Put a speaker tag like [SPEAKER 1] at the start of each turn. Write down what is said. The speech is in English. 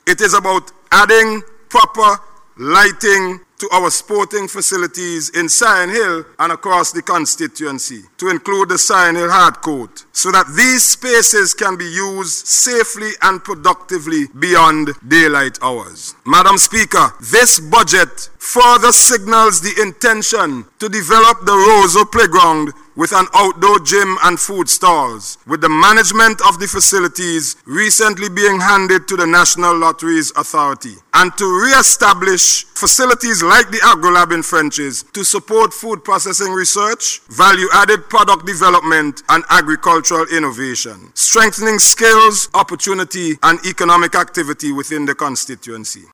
[SPEAKER 1] It is about adding proper lighting to our sporting facilities in Sion Hill and across the constituency, to include the Sion Hill Hard Court, so that these spaces can be used safely and productively beyond daylight hours. Madam Speaker, this budget further signals the intention to develop the Roseau Playground with an outdoor gym and food stalls, with the management of the facilities recently being handed to the National Lotteries Authority, and to re-establish facilities like the AgroLab in French's to support food processing research, value-added product development, and agricultural innovation, strengthening skills, opportunity, and economic activity within the constituency.